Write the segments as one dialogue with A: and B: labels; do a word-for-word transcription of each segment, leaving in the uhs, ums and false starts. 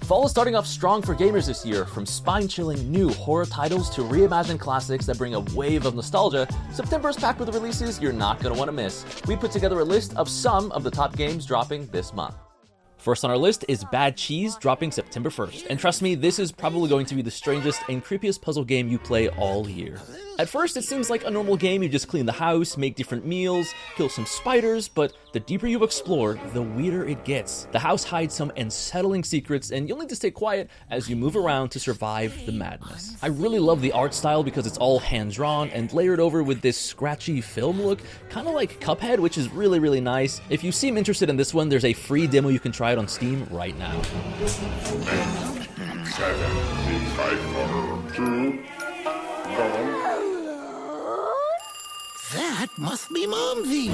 A: Fall is starting off strong for gamers this year, from spine-chilling new horror titles to reimagined classics that bring a wave of nostalgia. September is packed with releases you're not going to want to miss. We put together a list of some of the top games dropping this month. First on our list is Bad Cheese, dropping September first. And trust me, this is probably going to be the strangest and creepiest puzzle game you play all year. At first, it seems like a normal game. You just clean the house, make different meals, kill some spiders, but the deeper you explore, the weirder it gets. The house hides some unsettling secrets, and you'll need to stay quiet as you move around to survive the madness. I really love the art style because it's all hand-drawn and layered over with this scratchy film look, kind of like Cuphead, which is really, really nice. If you seem interested in this one, there's a free demo you can try it on Steam right now.
B: That must be Momsy.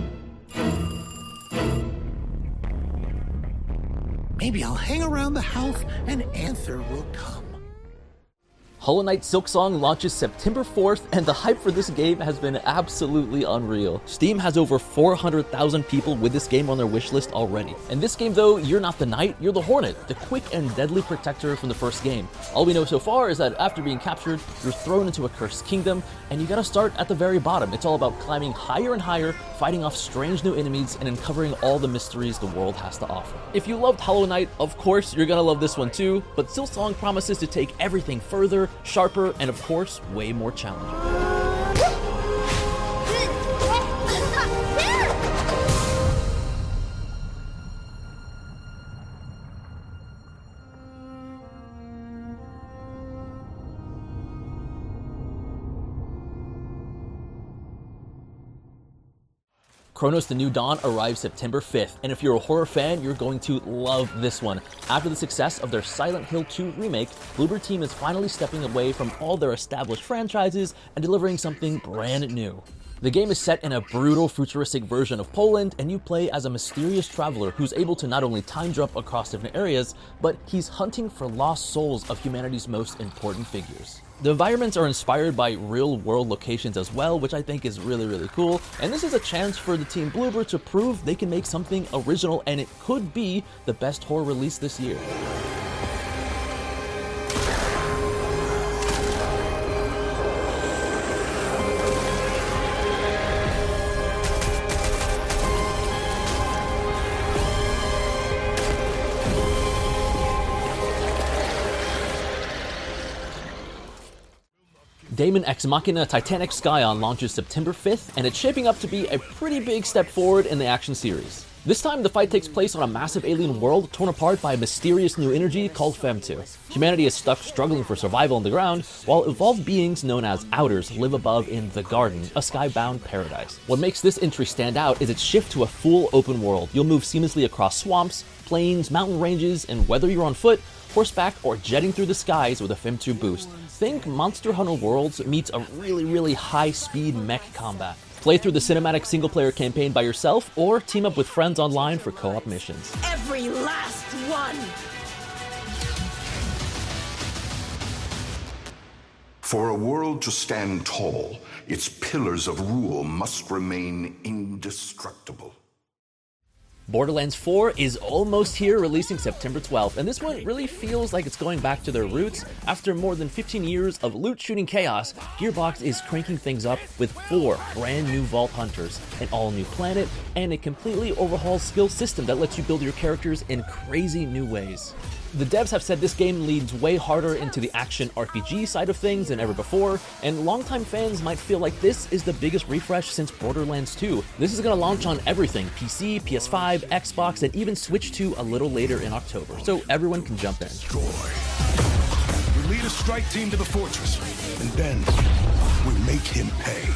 B: Maybe I'll hang around the house and answer will come.
A: Hollow Knight Silksong launches September fourth, and the hype for this game has been absolutely unreal. Steam has over four hundred thousand people with this game on their wishlist already. In this game though, you're not the knight, you're the Hornet, the quick and deadly protector from the first game. All we know so far is that after being captured, you're thrown into a cursed kingdom, and you gotta start at the very bottom. It's all about climbing higher and higher, fighting off strange new enemies, and uncovering all the mysteries the world has to offer. If you loved Hollow Knight, of course you're gonna love this one too, but Silksong promises to take everything further, sharper, and of course, way more challenging. Chronos: The New Dawn arrives September fifth, and if you're a horror fan, you're going to love this one. After the success of their Silent Hill two remake, Bloober Team is finally stepping away from all their established franchises and delivering something brand new. The game is set in a brutal futuristic version of Poland, and you play as a mysterious traveler who's able to not only time jump across different areas, but he's hunting for lost souls of humanity's most important figures. The environments are inspired by real-world locations as well, which I think is really, really cool. And this is a chance for the Team Bloober to prove they can make something original, and it could be the best horror release this year. Daemon X Machina Titanic Scion launches September fifth, and it's shaping up to be a pretty big step forward in the action series. This time, the fight takes place on a massive alien world torn apart by a mysterious new energy called Femto. Humanity is stuck struggling for survival on the ground, while evolved beings known as Outers live above in the Garden, a skybound paradise. What makes this entry stand out is its shift to a full open world. You'll move seamlessly across swamps, plains, mountain ranges, and whether you're on foot, horseback, or jetting through the skies with a Femto boost. Think Monster Hunter Worlds meets a really, really high-speed mech combat. Play through the cinematic single-player campaign by yourself, or team up with friends online for co-op missions.
C: Every last one!
D: For a world to stand tall, its pillars of rule must remain indestructible.
A: Borderlands four is almost here, releasing September twelfth, and this one really feels like it's going back to their roots. After more than fifteen years of loot-shooting chaos, Gearbox is cranking things up with four brand new Vault Hunters, an all-new planet, and a completely overhauled skill system that lets you build your characters in crazy new ways. The devs have said this game leads way harder into the action R P G side of things than ever before, and longtime fans might feel like this is the biggest refresh since Borderlands two. This is going to launch on everything: P C, P S five, Xbox, and even Switch two a little later in October, so everyone can jump in.
E: We lead a strike team to the fortress, and then we make him pay.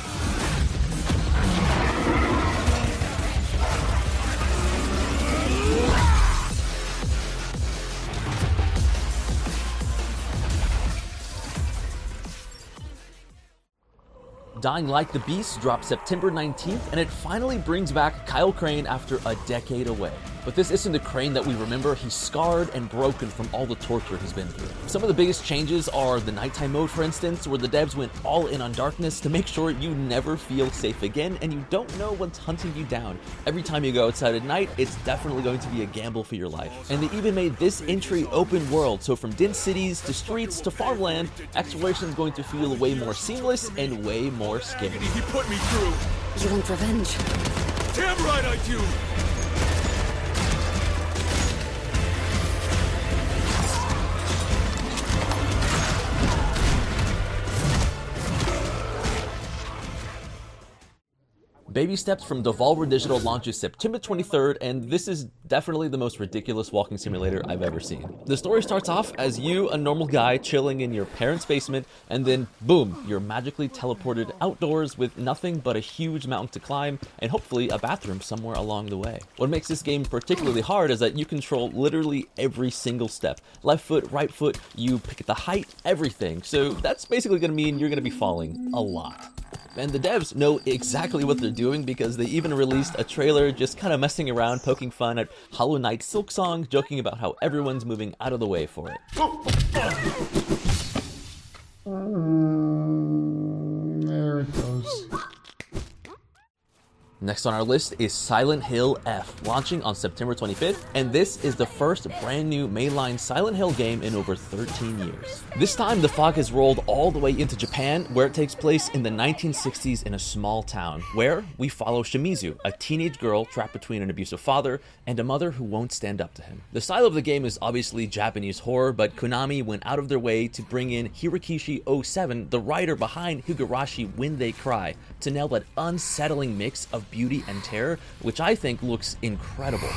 A: Dying Light: The Beast drops September nineteenth, and it finally brings back Kyle Crane after a decade away. But this isn't the Crane that we remember. He's scarred and broken from all the torture he's been through. Some of the biggest changes are the nighttime mode, for instance, where the devs went all in on darkness to make sure you never feel safe again and you don't know what's hunting you down. Every time you go outside at night, it's definitely going to be a gamble for your life. And they even made this entry open world, so from dense cities to streets to farmland, exploration is going to feel way more seamless and way more scary.
E: He put me through.
C: You want revenge?
E: Damn right I do.
A: Baby Steps from Devolver Digital launches September twenty-third, and this is definitely the most ridiculous walking simulator I've ever seen. The story starts off as you, a normal guy, chilling in your parents' basement, and then, boom, you're magically teleported outdoors with nothing but a huge mountain to climb, and hopefully a bathroom somewhere along the way. What makes this game particularly hard is that you control literally every single step. Left foot, right foot, you pick the height, everything. So that's basically going to mean you're going to be falling a lot. And the devs know exactly what they're doing because they even released a trailer just kind of messing around, poking fun at Hollow Knight Silksong, joking about how everyone's moving out of the way for it.
F: Um, there it goes.
A: Next on our list is Silent Hill F, launching on September twenty-fifth, and this is the first brand new mainline Silent Hill game in over thirteen years. This time, the fog has rolled all the way into Japan, where it takes place in the nineteen sixties in a small town, where we follow Shimizu, a teenage girl trapped between an abusive father and a mother who won't stand up to him. The style of the game is obviously Japanese horror, but Konami went out of their way to bring in Hirokishi oh seven, the writer behind Higurashi When They Cry, to nail that unsettling mix of beauty and terror, which I think looks incredible.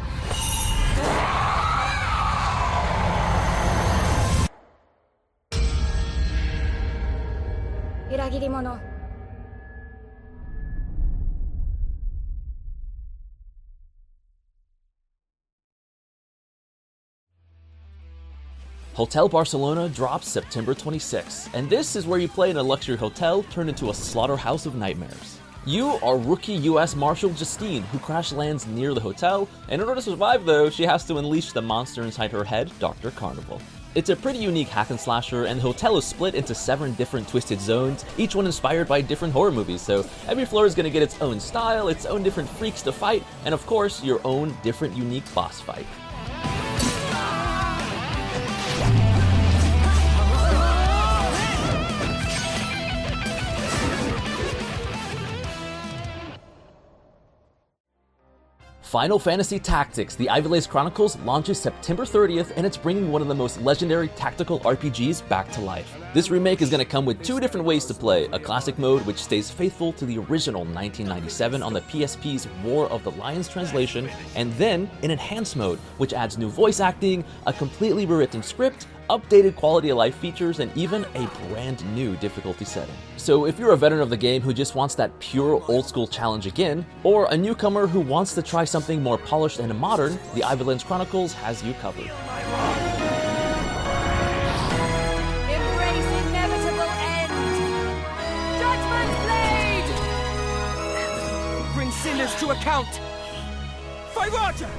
A: Hotel Barcelona drops September twenty-sixth, and this is where you play in a luxury hotel turned into a slaughterhouse of nightmares. You are rookie U S Marshal Justine, who crash lands near the hotel, and in order to survive though, she has to unleash the monster inside her head, Doctor Carnival. It's a pretty unique hack and slasher, and the hotel is split into seven different twisted zones, each one inspired by different horror movies, so every floor is going to get its own style, its own different freaks to fight, and of course, your own different unique boss fight. Final Fantasy Tactics: The Ivalice Chronicles launches September thirtieth, and it's bringing one of the most legendary tactical R P Gs back to life. This remake is going to come with two different ways to play: a classic mode, which stays faithful to the original nineteen ninety-seven on the P S P's War of the Lions translation, and then an enhanced mode, which adds new voice acting, a completely rewritten script, updated quality of life features, and even a brand new difficulty setting. So if you're a veteran of the game who just wants that pure old school challenge again, or a newcomer who wants to try something more polished and modern, the Ivalice Chronicles has you covered.
C: Embrace inevitable end! Judgment Blade!
G: Bring sinners to account! Fight Roger!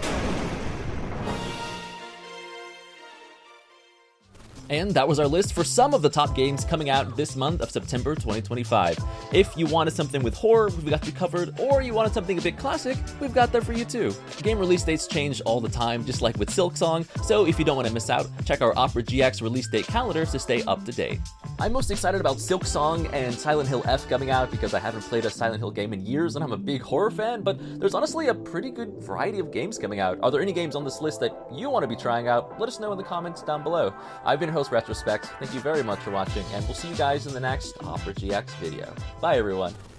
A: And that was our list for some of the top games coming out this month of September twenty twenty-five. If you wanted something with horror, we've got you covered, or you wanted something a bit classic, we've got that for you too. Game release dates change all the time, just like with Silksong, so if you don't want to miss out, check our Opera G X release date calendar to stay up to date. I'm most excited about Silksong and Silent Hill F coming out because I haven't played a Silent Hill game in years and I'm a big horror fan, but there's honestly a pretty good variety of games coming out. Are there any games on this list that you want to be trying out? Let us know in the comments down below. I've been your host, Retrospect. Thank you very much for watching, and we'll see you guys in the next Opera G X video. Bye, everyone.